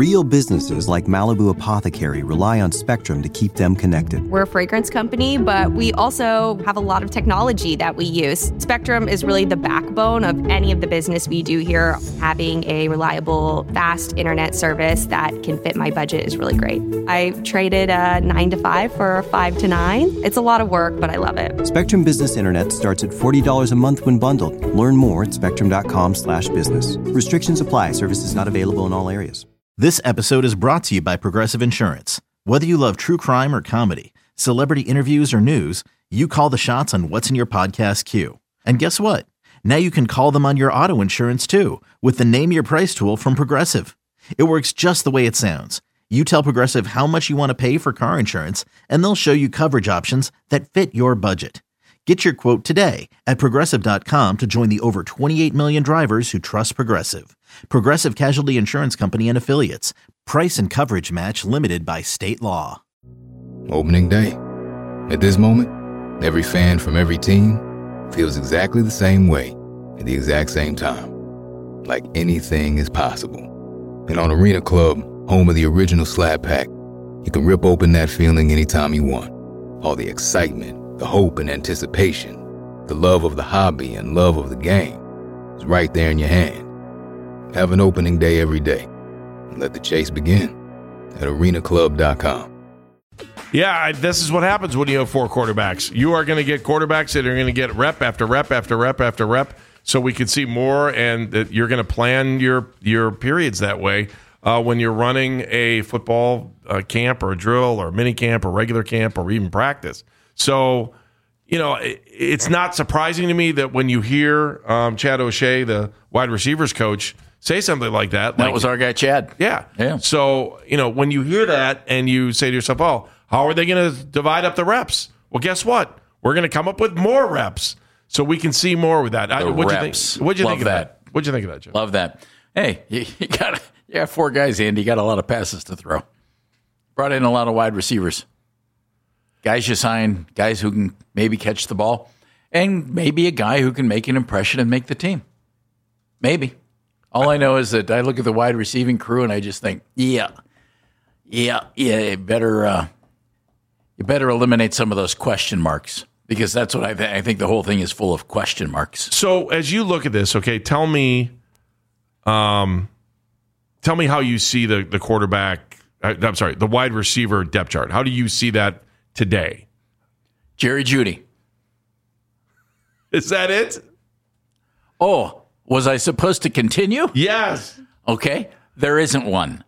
Real businesses like Malibu Apothecary rely on Spectrum to keep them connected. We're a fragrance company, but we also have a lot of technology that we use. Spectrum is really the backbone of any of the business we do here. Having a reliable, fast internet service that can fit my budget is really great. I traded a 9 to 5 for a 5 to 9. It's a lot of work, but I love it. Spectrum Business Internet starts at $40 a month when bundled. Learn more at spectrum.com/business. Restrictions apply. Services not available in all areas. This episode is brought to you by Progressive Insurance. Whether you love true crime or comedy, celebrity interviews or news, you call the shots on what's in your podcast queue. And guess what? Now you can call them on your auto insurance too with the Name Your Price tool from Progressive. It works just the way it sounds. You tell Progressive how much you want to pay for car insurance, and they'll show you coverage options that fit your budget. Get your quote today at Progressive.com to join the over 28 million drivers who trust Progressive. Progressive Casualty Insurance Company and Affiliates. Price and coverage match limited by state law. Opening day. At this moment, every fan from every team feels exactly the same way at the exact same time. Like anything is possible. And on Arena Club, home of the original Slab Pack, you can rip open that feeling anytime you want. All the excitement, the hope and anticipation, the love of the hobby and love of the game is right there in your hand. Have an opening day every day and let the chase begin at arenaclub.com. Yeah, this is what happens when you have 4 quarterbacks. You are going to get quarterbacks that are going to get rep after rep after rep after rep, so we can see more, and that you're going to plan your periods that way when you're running a football camp or a drill or a mini camp or regular camp or even practice. So, it's not surprising to me that when you hear Chad O'Shea, the wide receivers coach, say something like that. That was our guy, Chad. Yeah. So, when you hear that and you say to yourself, oh, how are they going to divide up the reps? Well, guess what? We're going to come up with more reps so we can see more with that. What'd you think of that? What'd you think of that, Joe? Love that. Hey, you got 4 guys, Andy. You got a lot of passes to throw. Brought in a lot of wide receivers. Guys you sign, guys who can maybe catch the ball, and maybe a guy who can make an impression and make the team. Maybe. All I know is that I look at the wide receiving crew and I just think, you better eliminate some of those question marks, because that's what I think the whole thing is full of question marks. So as you look at this, okay, tell me how you see the quarterback. I'm sorry, the wide receiver depth chart. How do you see that today? Jerry Jeudy. Is that it? Oh, was I supposed to continue? Yes. Okay, there isn't one.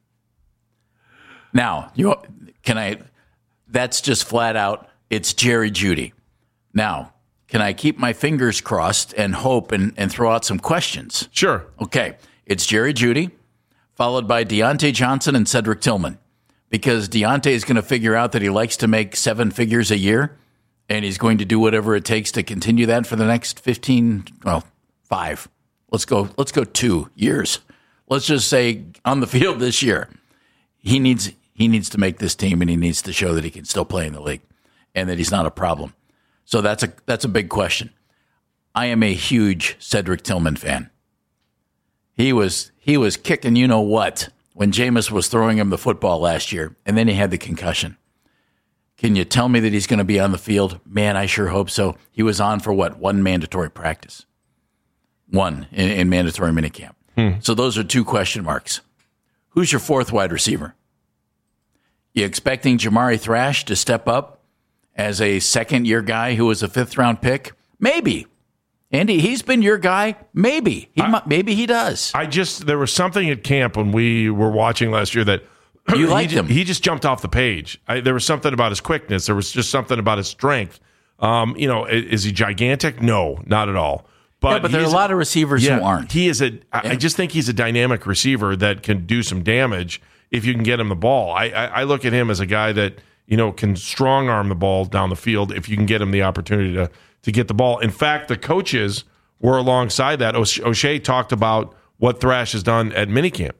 Now, that's just flat out, it's Jerry Jeudy. Now, can I keep my fingers crossed and hope and throw out some questions? Sure. Okay, it's Jerry Jeudy, followed by Deontay Johnson and Cedric Tillman, because Deontay is going to figure out that he likes to make 7 figures a year, and he's going to do whatever it takes to continue that for the next 5. Let's go 2 years. Let's just say on the field this year, he needs to make this team, and he needs to show that he can still play in the league and that he's not a problem. So that's a big question. I am a huge Cedric Tillman fan. He was kicking you-know-what when Jameis was throwing him the football last year, and then he had the concussion. Can you tell me that he's going to be on the field? Man, I sure hope so. He was on for one mandatory practice. One in mandatory minicamp. So those are 2 question marks. Who's your 4th wide receiver? You expecting Jamari Thrash to step up as a second-year guy who was a 5th-round pick? Maybe. Andy, he's been your guy. Maybe. Maybe he does. There was something at camp when we were watching last year that you liked him. He just jumped off the page. There was something about his quickness. There was just something about his strength. Is he gigantic? No, not at all. But there are a lot of receivers who aren't. I just think he's a dynamic receiver that can do some damage if you can get him the ball. I look at him as a guy that can strong arm the ball down the field if you can get him the opportunity to get the ball. In fact, the coaches were alongside that. O'Shea talked about what Thrash has done at minicamp.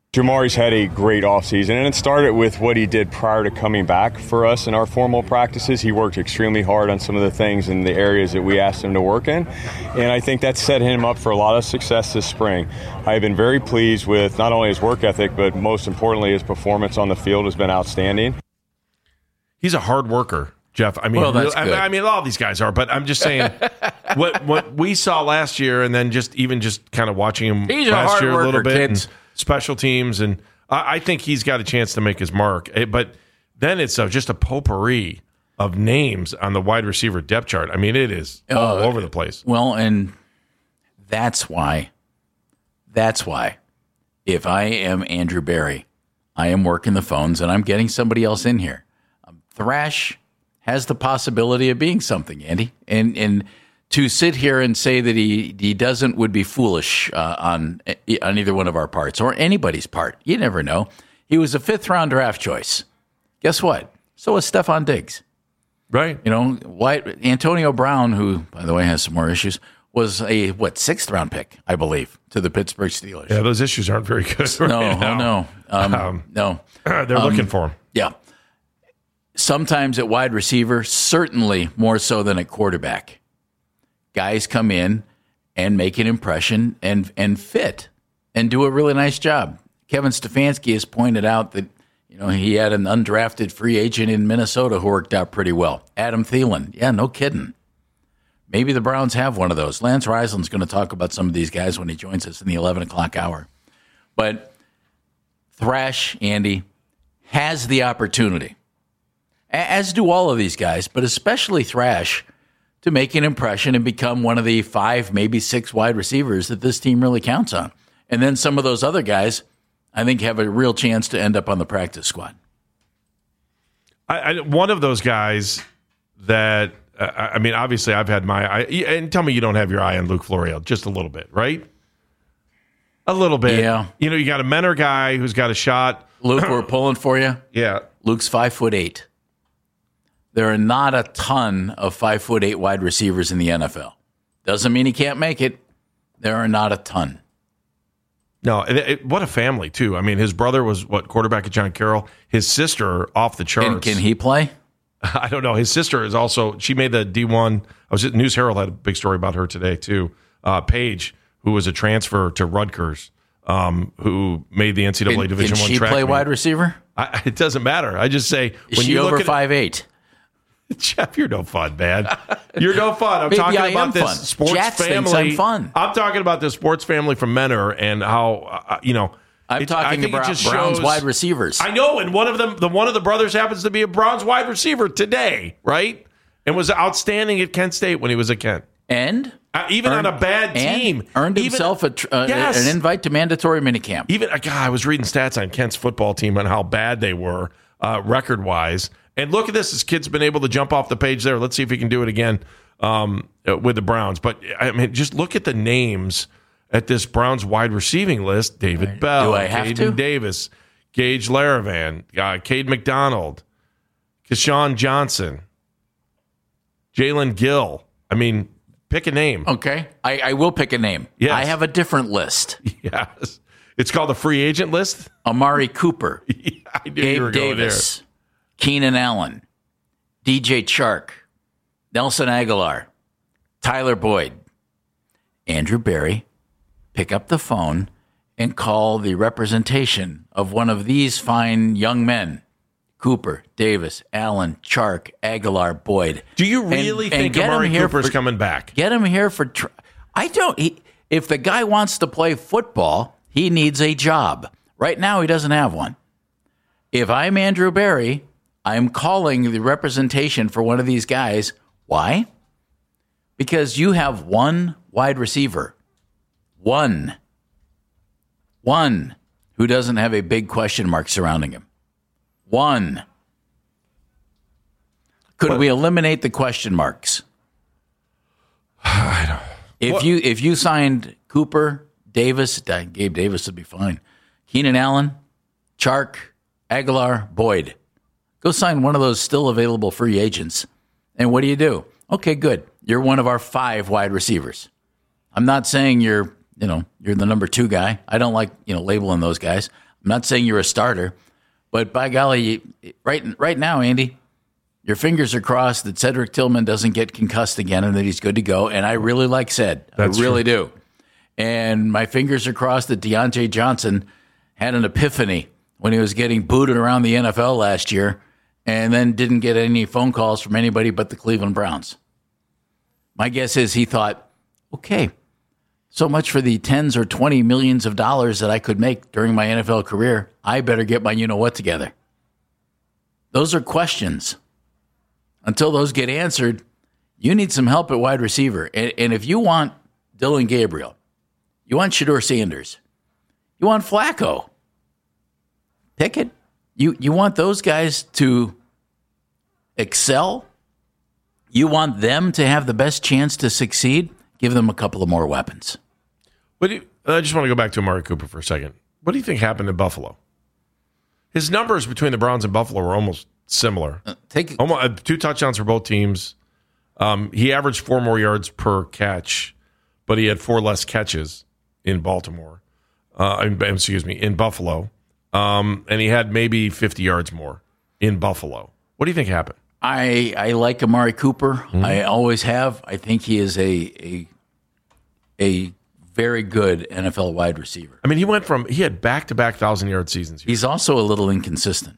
Jamari's had a great offseason, and it started with what he did prior to coming back for us in our formal practices. He worked extremely hard on some of the things in the areas that we asked him to work in, and I think that set him up for a lot of success this spring. I've been very pleased with not only his work ethic, but most importantly, his performance on the field has been outstanding. He's a hard worker, Jeff. I mean, well, that's good. I mean, all these guys are, but I'm just saying what we saw last year, and then just kind of watching him last year a little bit, and special teams, and I think he's got a chance to make his mark. But then it's just a potpourri of names on the wide receiver depth chart. I mean, it is all over the place. Well, and that's why if I am Andrew Berry, I am working the phones and I'm getting somebody else in here. Thrash has the possibility of being something, Andy, and to sit here and say that he doesn't would be foolish on either one of our parts or anybody's part. You never know. He was a 5th round draft choice. Guess what? So was Stephon Diggs. Right. You know, Antonio Brown, who, by the way, has some more issues, was a 6th round pick, I believe, to the Pittsburgh Steelers. Yeah, those issues aren't very good. No. They're looking for him. Yeah. Sometimes at wide receiver, certainly more so than at quarterback. Guys come in and make an impression and fit and do a really nice job. Kevin Stefanski has pointed out that he had an undrafted free agent in Minnesota who worked out pretty well. Adam Thielen. Yeah, no kidding. Maybe the Browns have one of those. Lance Reisland's going to talk about some of these guys when he joins us in the 11 o'clock hour. But Thrash, Andy, has the opportunity, as do all of these guys, but especially Thrash, to make an impression and become one of the 5, maybe 6 wide receivers that this team really counts on. And then some of those other guys, I think, have a real chance to end up on the practice squad. One of those guys that, I mean, obviously I've had my eye, and tell me you don't have your eye on Luke Florio, just a little bit, right? A little bit. Yeah. You got a Menor guy who's got a shot. Luke, we're pulling for you. Yeah. Luke's 5'8". There are not a ton of 5'8" wide receivers in the NFL. Doesn't mean he can't make it. There are not a ton. No, what a family, too. I mean, his brother was, quarterback at John Carroll. His sister, off the charts. And can he play? I don't know. His sister is also, she made the D1. News Herald had a big story about her today, too. Paige, who was a transfer to Rutgers, who made the NCAA Division I track. Can she play wide receiver? It doesn't matter. I just say, is she over 5'8"? Jeff, you're no fun, man. You're no fun. I'm talking about this sports family. I'm fun. I'm talking about this sports family from Menor and how I'm talking about Browns wide receivers. I know, and one of the brothers happens to be a Browns wide receiver today, right? And was outstanding at Kent State when he was at Kent, and even on a bad team, earned himself an invite to mandatory minicamp. Even I was reading stats on Kent's football team and how bad they were record wise. And look at this. This kid's been able to jump off the page there. Let's see if he can do it again with the Browns. But, I mean, just look at the names at this Browns wide receiving list. David Bell, Caden Davis, Gage Laravan, Cade McDonald, Keshawn Johnson, Jalen Gill. I mean, pick a name. Okay. I will pick a name. Yes. I have a different list. Yes. It's called the free agent list? Amari Cooper. Yeah, I knew Gabe you were going Davis. there. Keenan Allen, DJ Chark, Nelson Aguilar, Tyler Boyd, Andrew Berry. Pick up the phone and call the representation of one of these fine young men, Cooper, Davis, Allen, Chark, Aguilar, Boyd. Do you really think Amari Cooper's coming back? Get him here for I don't. If the guy wants to play football, he needs a job. Right now, he doesn't have one. If I'm Andrew Berry, I'm calling the representation for one of these guys. Why? Because you have one wide receiver. One who doesn't have a big question mark surrounding him. One. Could we eliminate the question marks? I don't. If you signed Cooper, Davis, Gabe Davis would be fine. Keenan Allen, Chark, Aguilar, Boyd. Go sign one of those still available free agents. And what do? Okay, good. You're one of our 5 wide receivers. I'm not saying you're the number 2 guy. I don't like, labeling those guys. I'm not saying you're a starter, but by golly, right now, Andy, your fingers are crossed that Cedric Tillman doesn't get concussed again and that he's good to go. And I really like Ced. That's I really true. do. And my fingers are crossed that Deontay Johnson had an epiphany when he was getting booted around the NFL last year and then didn't get any phone calls from anybody but the Cleveland Browns. My guess is he thought, okay, so much for the tens or 20 millions of dollars that I could make during my NFL career. I better get my you-know-what together. Those are questions. Until those get answered, you need some help at wide receiver. And if you want Dillon Gabriel, you want Shedeur Sanders, you want Flacco, pick it. You want those guys to excel. You want them to have the best chance to succeed. Give them a couple of more weapons. I just want to go back to Amari Cooper for a second. What do you think happened in Buffalo? His numbers between the Browns and Buffalo were almost similar. Almost 2 touchdowns for both teams. He averaged 4 more yards per catch, but he had 4 less catches in Baltimore. In Buffalo. And he had maybe 50 yards more in Buffalo. What do you think happened? I like Amari Cooper. Mm-hmm. I always have. I think he is a very good NFL wide receiver. I mean, he had back-to-back 1,000-yard seasons. He's also a little inconsistent.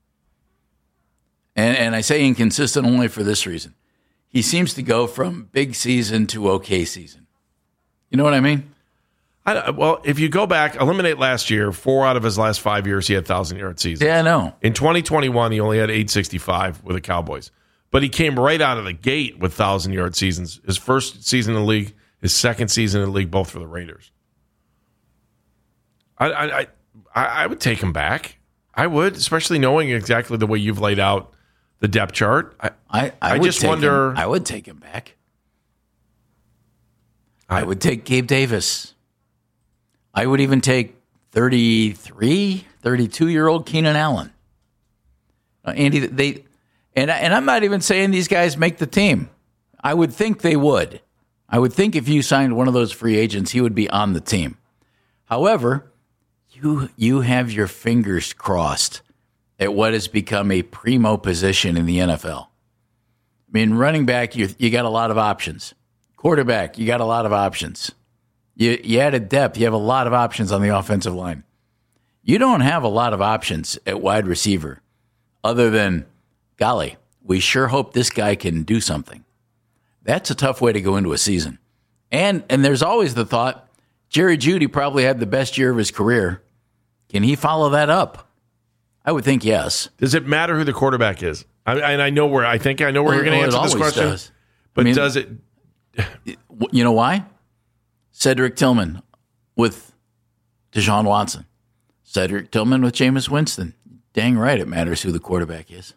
And I say inconsistent only for this reason. He seems to go from big season to okay season. You know what I mean? Well, if you go back, eliminate last year, 4 out of his last 5 years, he had 1,000-yard seasons. Yeah, I know. In 2021, he only had 865 with the Cowboys. But he came right out of the gate with 1,000-yard seasons. His first season in the league, his second season in the league, both for the Raiders. I would take him back. I would, especially knowing exactly the way you've laid out the depth chart. I just wonder. I would take him back. I would take Gabe Davis. I would even take 32-year-old Keenan Allen. Andy, and I'm not even saying these guys make the team. I would think they would. I would think if you signed one of those free agents, he would be on the team. However, you have your fingers crossed at what has become a primo position in the NFL. I mean, running back, you got a lot of options. Quarterback, you got a lot of options. You added depth. You have a lot of options on the offensive line. You don't have a lot of options at wide receiver other than, golly, we sure hope this guy can do something. That's a tough way to go into a season. And there's always the thought, Jerry Jeudy probably had the best year of his career. Can he follow that up? I would think yes. Does it matter who the quarterback is? I know where you're going to answer this question. Does. But does it? You know why? Cedric Tillman with Deshaun Watson. Cedric Tillman with Jameis Winston. Dang right it matters who the quarterback is.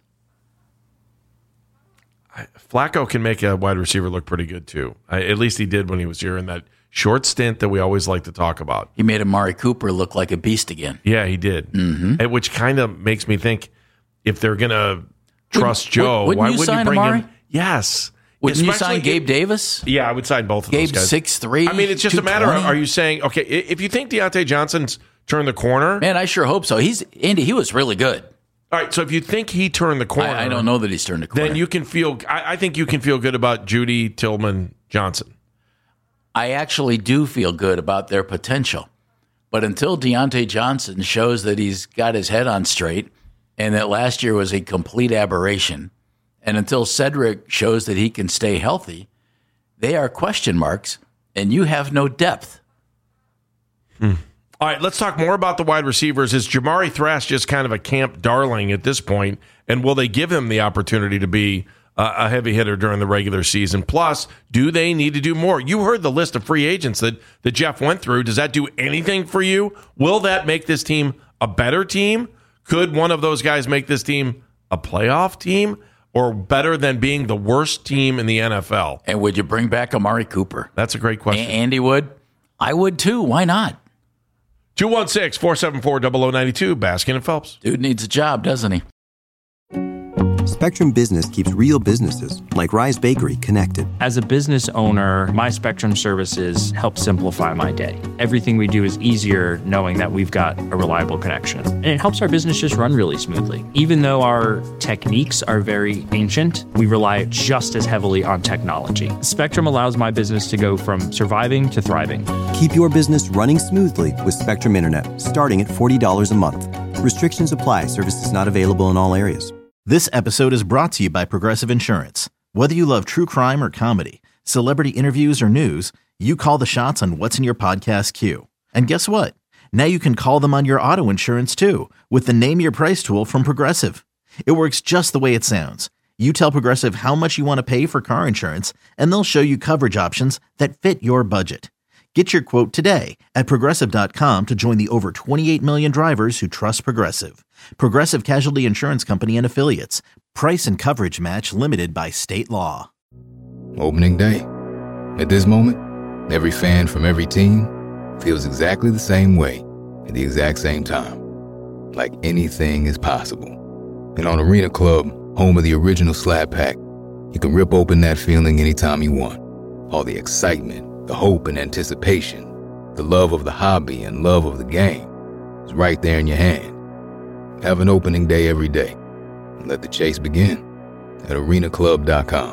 Flacco can make a wide receiver look pretty good, too. At least he did when he was here in that short stint that we always like to talk about. He made Amari Cooper look like a beast again. Yeah, he did. Mm-hmm. Which kind of makes me think if they're going to trust Joe, why wouldn't you bring Amari? him? Yes. Wouldn't you sign Gabe Davis? Yeah, I would sign both of those guys. Gabe 6'3". I mean, it's just a matter of, are you saying, okay, if you think Deontay Johnson's turned the corner. Man, I sure hope so. Andy, he was really good. All right, so if you think he turned the corner. I don't know that he's turned the corner. Then you can feel, I think you can feel good about Jeudy, Tillman, Johnson. I actually do feel good about their potential. But until Deontay Johnson shows that he's got his head on straight and that last year was a complete aberration, and until Cedric shows that he can stay healthy, they are question marks, and you have no depth. All right, let's talk more about the wide receivers. Is Jamari Thrash just kind of a camp darling at this point, and will they give him the opportunity to be a heavy hitter during the regular season? Plus, do they need to do more? You heard the list of free agents that Jeff went through. Does that do anything for you? Will that make this team a better team? Could one of those guys make this team a playoff team? Or better than being the worst team in the NFL? And would you bring back Amari Cooper? That's a great question. Andy would. I would too. Why not? 216-474-0092, Baskin and Phelps. Dude needs a job, doesn't he? Spectrum Business keeps real businesses, like Rise Bakery, connected. As a business owner, my Spectrum services help simplify my day. Everything we do is easier knowing that we've got a reliable connection. And it helps our business just run really smoothly. Even though our techniques are very ancient, we rely just as heavily on technology. Spectrum allows my business to go from surviving to thriving. Keep your business running smoothly with Spectrum Internet, starting at $40 a month. Restrictions apply. Services not available in all areas. This episode is brought to you by Progressive Insurance. Whether you love true crime or comedy, celebrity interviews or news, you call the shots on what's in your podcast queue. And guess what? Now you can call them on your auto insurance too with the Name Your Price tool from Progressive. It works just the way it sounds. You tell Progressive how much you want to pay for car insurance, and they'll show you coverage options that fit your budget. Get your quote today at Progressive.com to join the over 28 million drivers who trust Progressive. Progressive Casualty Insurance Company and Affiliates. Price and coverage match limited by state law. Opening day. At this moment, every fan from every team feels exactly the same way at the exact same time. Like anything is possible. And on Arena Club, home of the original Slab Pack, you can rip open that feeling anytime you want. All the excitement, the hope and anticipation, the love of the hobby and love of the game is right there in your hand. Have an opening day every day and let the chase begin at arenaclub.com.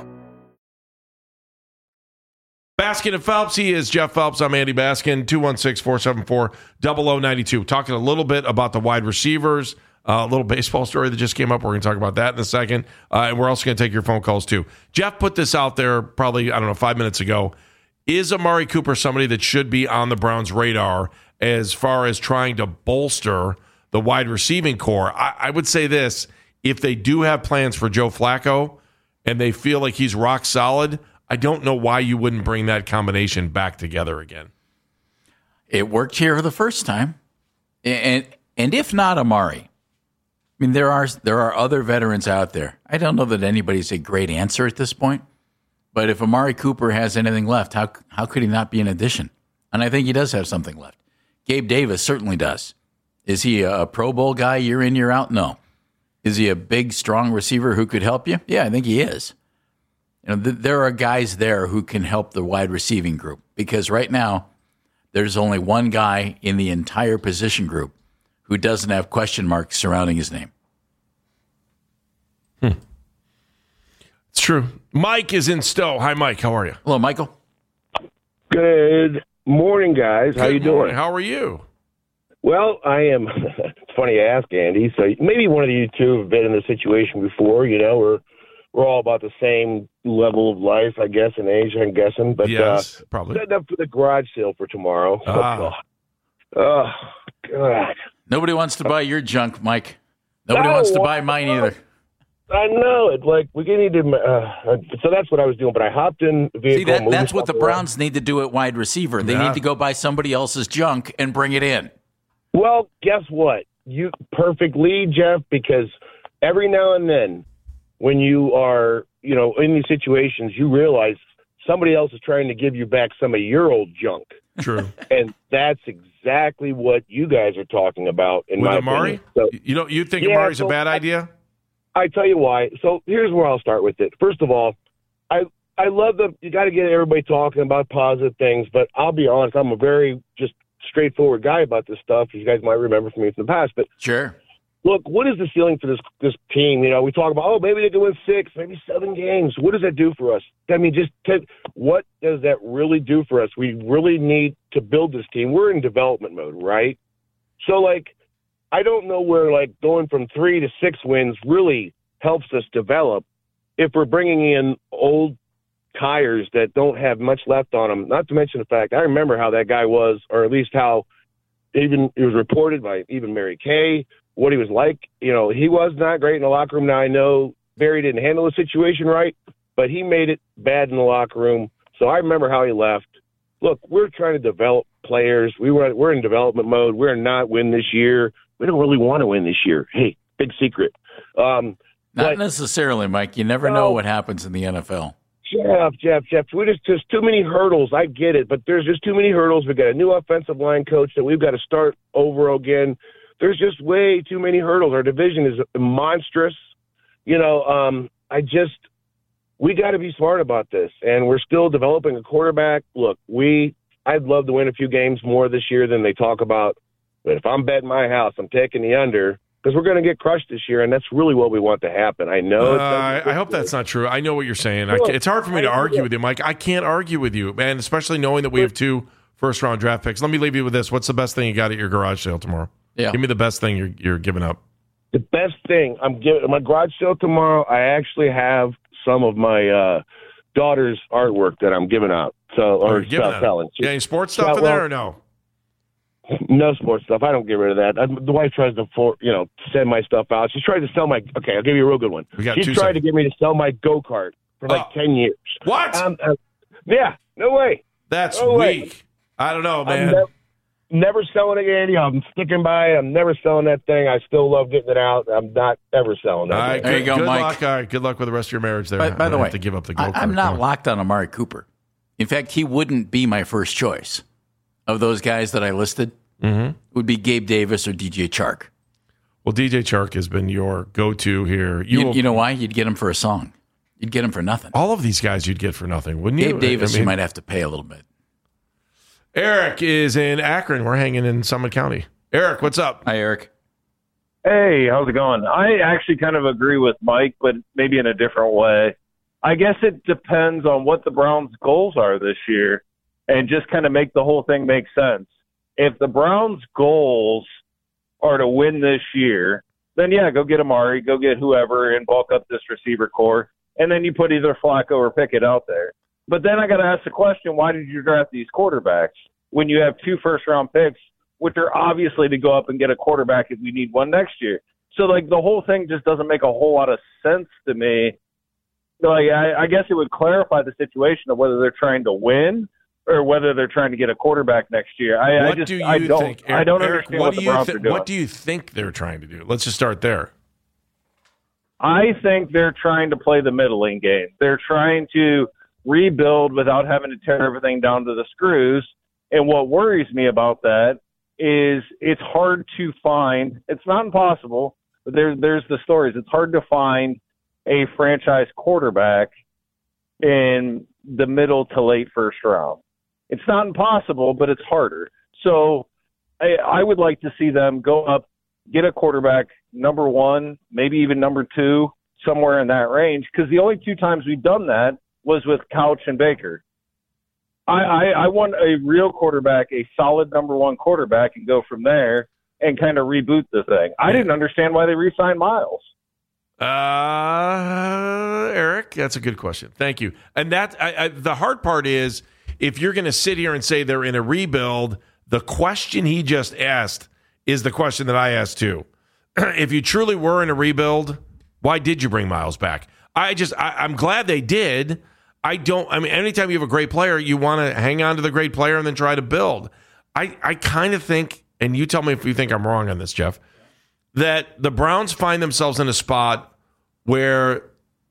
Baskin and Phelps, he is Jeff Phelps. I'm Andy Baskin, 216-474-0092. Talking a little bit about the wide receivers, a little baseball story that just came up. We're going to talk about that in a second. And we're also going to take your phone calls too. Jeff put this out there probably, 5 minutes ago. Is Amari Cooper somebody that should be on the Browns' radar as far as trying to bolster the wide receiving core? I would say this. If they do have plans for Joe Flacco and they feel like he's rock solid, I don't know why you wouldn't bring that combination back together again. It worked here the first time. And if not Amari, I mean, there are other veterans out there. I don't know that anybody's a great answer at this point. But if Amari Cooper has anything left, how could he not be an addition? And I think he does have something left. Gabe Davis certainly does. Is he a Pro Bowl guy year in, year out? No. Is he a big, strong receiver who could help you? Yeah, I think he is. There are guys there who can help the wide receiving group because right now there's only one guy in the entire position group who doesn't have question marks surrounding his name. It's true. Mike is in Stowe. Hi, Mike. How are you? Hello, Michael. Good morning, guys. How you doing? How are you? Well, I am. It's funny you ask, Andy. So maybe one of you two have been in this situation before. We're all about the same level of life, I guess, in age, I'm guessing. But yes, probably. Setting up for the garage sale for tomorrow. Oh, God. Nobody wants to buy your junk, Mike. Nobody wants to buy mine either. I know it. Like we need to. So that's what I was doing. But I hopped in the vehicle. See, that's what the Browns need to do at wide receiver. They need to go buy somebody else's junk and bring it in. Well, guess what? You perfect lead, Jeff. Because every now and then, when you are, in these situations, you realize somebody else is trying to give you back some of your old junk. True. And that's exactly what you guys are talking about. In with my Amari, opinion. You think Amari's a bad idea? I tell you why. So here's where I'll start with it. First of all, I love you got to get everybody talking about positive things, but I'll be honest, I'm a very just straightforward guy about this stuff. You guys might remember from me from the past, but sure. Look, what is the ceiling for this team? We talk about, maybe they can win 6, maybe 7 games. What does that do for us? I mean, what does that really do for us? We really need to build this team. We're in development mode, right? So, I don't know where going from 3 to 6 wins really helps us develop if we're bringing in old tires that don't have much left on them. Not to mention the fact I remember how that guy was, or at least how even it was reported by even Mary Kay, what he was like. He was not great in the locker room. Now I know Barry didn't handle the situation right, but he made it bad in the locker room. So I remember how he left. Look, we're trying to develop players. We're in development mode. We're not win this year. We don't really want to win this year. Hey, big secret. Not necessarily, Mike. You never know what happens in the NFL. Jeff. There's too many hurdles. I get it, but there's just too many hurdles. We've got a new offensive line coach that we've got to start over again. There's just way too many hurdles. Our division is monstrous. we got to be smart about this, and we're still developing a quarterback. Look, I'd love to win a few games more this year than they talk about, but if I'm betting my house, I'm taking the under because we're going to get crushed this year, and that's really what we want to happen. I know. I hope that's not true. I know what you're saying. It's hard for me to argue with you, Mike. I can't argue with you, man, especially knowing that we have 2 first-round draft picks. Let me leave you with this. What's the best thing you got at your garage sale tomorrow? Yeah. Give me the best thing you're giving up. The best thing I'm giving my garage sale tomorrow, I actually have some of my daughter's artwork that I'm giving out. Selling. Yeah, any sports stuff in there or no? No sports stuff. I don't get rid of that. The wife tries to, send my stuff out. She's trying to sell my. Okay, I'll give you a real good one. She's tried to get me to sell my go-kart for 10 years. What? Yeah, no way. That's no weak. Way. I don't know, man. I'm never selling it again. I'm sticking by it. I'm never selling that thing. I still love getting it out. I'm not ever selling that. All right, there you go, good Mike. Luck. All right, good luck with the rest of your marriage there. By the way, have to give up the go-kart. I'm not locked on Amari Cooper. In fact, he wouldn't be my first choice of those guys that I listed. Mm-hmm. It would be Gabe Davis or DJ Chark. Well, DJ Chark has been your go-to here. You know why? You'd get him for a song. You'd get him for nothing. All of these guys you'd get for nothing, wouldn't you? Gabe Davis, you might have to pay a little bit. Eric is in Akron. We're hanging in Summit County. Eric, what's up? Hi, Eric. Hey, how's it going? I actually kind of agree with Mike, but maybe in a different way. I guess it depends on what the Browns' goals are this year and just kind of make the whole thing make sense. If the Browns' goals are to win this year, then, yeah, go get Amari, go get whoever, and bulk up this receiver core, and then you put either Flacco or Pickett out there. But then I got to ask the question, why did you draft these quarterbacks when you have 2 first-round picks, which are obviously to go up and get a quarterback if we need one next year? So, like, the whole thing just doesn't make a whole lot of sense to me. Like, I guess it would clarify the situation of whether they're trying to win or whether they're trying to get a quarterback next year. I don't understand what the Browns are doing. What do you think they're trying to do? Let's just start there. I think they're trying to play the middling game. They're trying to rebuild without having to tear everything down to the screws. And what worries me about that is it's hard to find. It's not impossible, but there's the stories. It's hard to find a franchise quarterback in the middle to late first round. It's not impossible, but it's harder. So I would like to see them go up, get a quarterback, number 1, maybe even number 2, somewhere in that range, because the only 2 times we've done that was with Couch and Baker. I want a real quarterback, a solid number 1 quarterback, and go from there and kind of reboot the thing. I didn't understand why they re-signed Miles. Eric, that's a good question. Thank you. And the hard part is, if you're going to sit here and say they're in a rebuild, the question he just asked is the question that I asked too. If you truly were in a rebuild, why did you bring Miles back? I'm glad they did. Anytime you have a great player, you want to hang on to the great player and then try to build. I kind of think, and you tell me if you think I'm wrong on this, Jeff, that the Browns find themselves in a spot where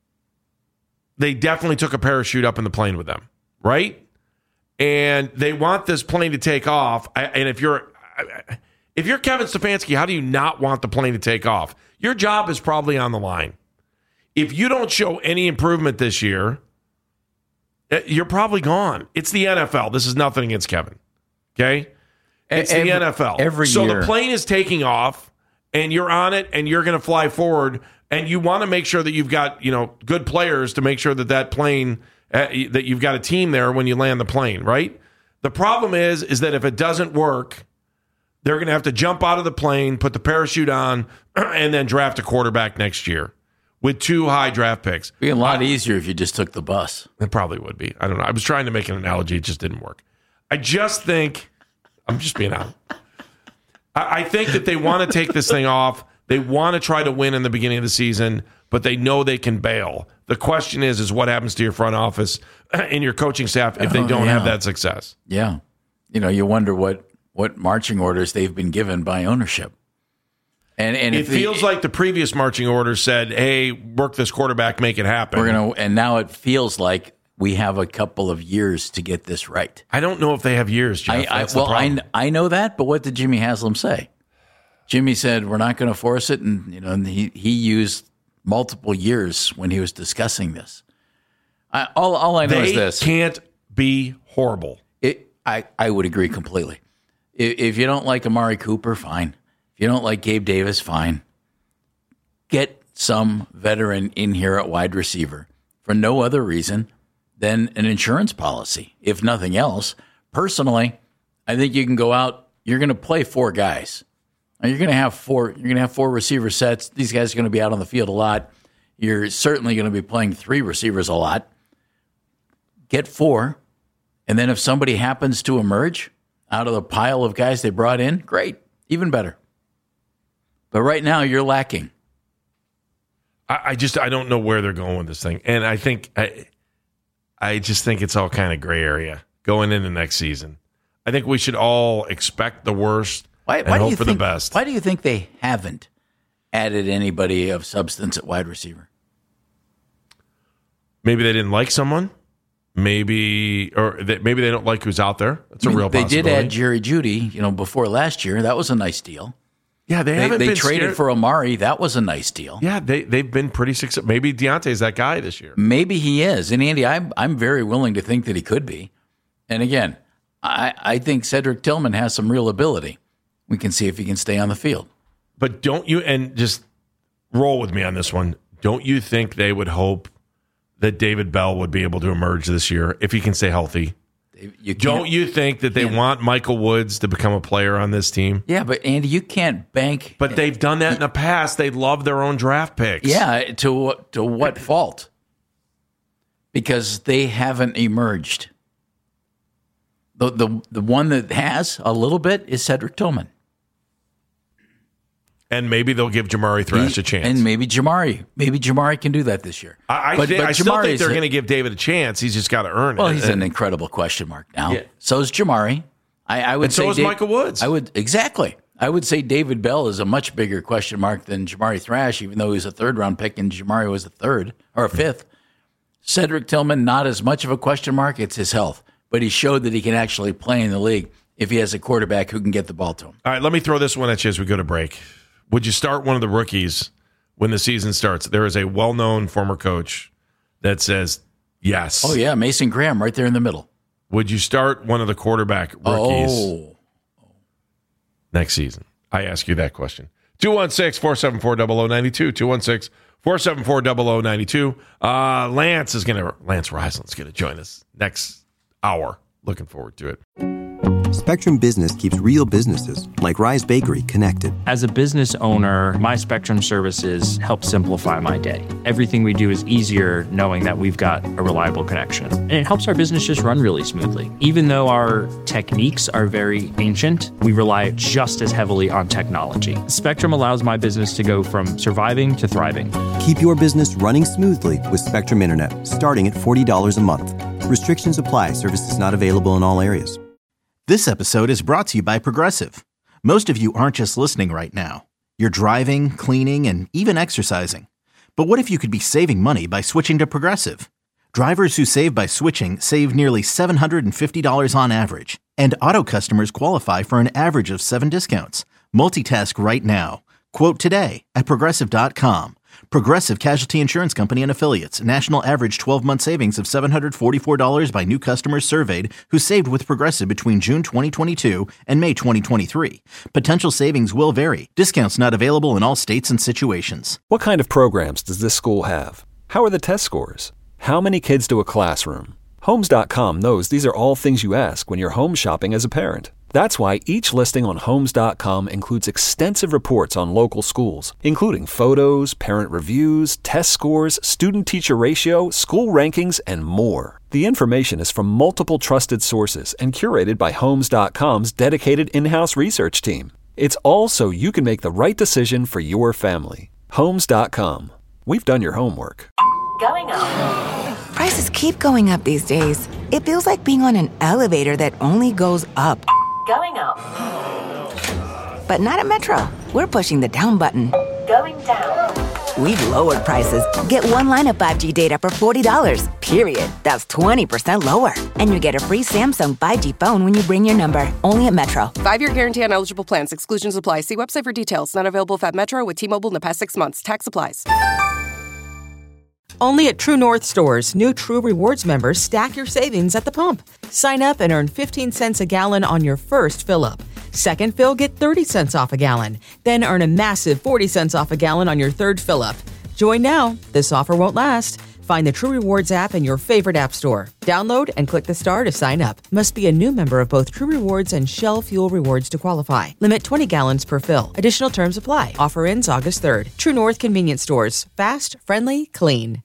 they definitely took a parachute up in the plane with them, right? And they want this plane to take off. And if you're Kevin Stefanski, how do you not want the plane to take off? Your job is probably on the line. If you don't show any improvement this year, you're probably gone. It's the NFL. This is nothing against Kevin. Okay? It's the NFL. So the plane is taking off, and you're on it, and you're going to fly forward, and you want to make sure that you've got, good players to make sure that plane, that you've got a team there when you land the plane, right? The problem is that if it doesn't work, they're going to have to jump out of the plane, put the parachute on, and then draft a quarterback next year with 2 high draft picks. It'd be a lot easier if you just took the bus. It probably would be. I don't know. I was trying to make an analogy. It just didn't work. I just think, I'm just being honest. I think that they want to take this thing off. They want to try to win in the beginning of the season, but they know they can bail. The question is what happens to your front office and your coaching staff if they don't have that success? Yeah. You wonder what marching orders they've been given by ownership. And it feels like the previous marching orders said, hey, work this quarterback, make it happen. And now it feels like we have a couple of years to get this right. I don't know if they have years, Jeff. I know that, but what did Jimmy Haslam say? Jimmy said, we're not going to force it. And he used multiple years when he was discussing this. All I know is this. They can't be horrible. I would agree completely. If you don't like Amari Cooper, fine. If you don't like Gabe Davis, fine. Get some veteran in here at wide receiver for no other reason than an insurance policy, if nothing else. Personally, I think you can go out. You're going to play 4 guys. You're going to have 4. You're going to have 4 receiver sets. These guys are going to be out on the field a lot. You're certainly going to be playing 3 receivers a lot. Get 4, and then if somebody happens to emerge out of the pile of guys they brought in, great, even better. But right now, you're lacking. I don't know where they're going with this thing, and I think I just think it's all kind of gray area going into next season. I think we should all expect the worst and hope for the best. Why do you think they haven't added anybody of substance at wide receiver? Maybe they didn't like someone. Maybe they don't like who's out there. That's a real possibility. They did add Jerry Jeudy, before last year. That was a nice deal. Yeah, they traded for Amari. That was a nice deal. Yeah, they've been pretty successful. Maybe Deontay's that guy this year. Maybe he is. And Andy, I'm very willing to think that he could be. And again, I think Cedric Tillman has some real ability. We can see if he can stay on the field. But don't you, and just roll with me on this one, don't you think they would hope that David Bell would be able to emerge this year if he can stay healthy? Don't you think that they want Michael Woods to become a player on this team? Yeah, but Andy, you can't bank. But they've done that in the past. They love their own draft picks. Yeah, to what fault? Because they haven't emerged. The one that has a little bit is Cedric Tillman. And maybe they'll give Jamari Thrash a chance. And maybe Jamari can do that this year. I still think they're going to give David a chance. He's just got to earn it. Well, he's an incredible question mark now. Yeah. So is Jamari. I would and say so is Michael Woods. Exactly. I would say David Bell is a much bigger question mark than Jamari Thrash, even though he's a 3rd-round pick and Jamari was a 3rd or a 5th. Cedric Tillman, not as much of a question mark. It's his health. But he showed that he can actually play in the league if he has a quarterback who can get the ball to him. All right, let me throw this one at you as we go to break. Would you start one of the rookies when the season starts? There is a well-known former coach that says yes. Oh, yeah, Mason Graham right there in the middle. Would you start one of the quarterback rookies next season? I ask you that question. 216-474-0092, 216-474-0092. Lance Reisland's going to join us next hour. Looking forward to it. Spectrum Business keeps real businesses, like Rise Bakery, connected. As a business owner, my Spectrum services help simplify my day. Everything we do is easier knowing that we've got a reliable connection. And it helps our business just run really smoothly. Even though our techniques are very ancient, we rely just as heavily on technology. Spectrum allows my business to go from surviving to thriving. Keep your business running smoothly with Spectrum Internet, starting at $40 a month. Restrictions apply. Services not available in all areas. This episode is brought to you by Progressive. Most of you aren't just listening right now. You're driving, cleaning, and even exercising. But what if you could be saving money by switching to Progressive? Drivers who save by switching save nearly $750 on average. And auto customers qualify for an average of 7 discounts. Multitask right now. Quote today at Progressive.com. Progressive Casualty Insurance Company and Affiliates. National average 12-month savings of $744 by new customers surveyed who saved with Progressive between June 2022 and May 2023. Potential savings will vary. Discounts not available in all states and situations. What kind of programs does this school have? How are the test scores? How many kids do a classroom? Homes.com knows these are all things you ask when you're home shopping as a parent. That's why each listing on Homes.com includes extensive reports on local schools, including photos, parent reviews, test scores, student-teacher ratio, school rankings, and more. The information is from multiple trusted sources and curated by Homes.com's dedicated in-house research team. It's all so you can make the right decision for your family. Homes.com. We've done your homework. Going up. Prices keep going up these days. It feels like being on an elevator that only goes up. Going up. But not at Metro. We're pushing the down button. Going down. We've lowered prices. Get one line of 5G data for $40, period. That's 20% lower. And you get a free Samsung 5G phone when you bring your number. Only at Metro. 5-year guarantee on eligible plans. Exclusions apply. See website for details. Not available at Metro with T-Mobile in the past 6 months. Tax applies. Only at True North stores, new True Rewards members stack your savings at the pump. Sign up and earn 15 cents a gallon on your first fill-up. Second fill, get 30 cents off a gallon. Then earn a massive 40 cents off a gallon on your third fill-up. Join now. This offer won't last. Find the True Rewards app in your favorite app store. Download and click the star to sign up. Must be a new member of both True Rewards and Shell Fuel Rewards to qualify. Limit 20 gallons per fill. Additional terms apply. Offer ends August 3rd. True North Convenience Stores. Fast, friendly, clean.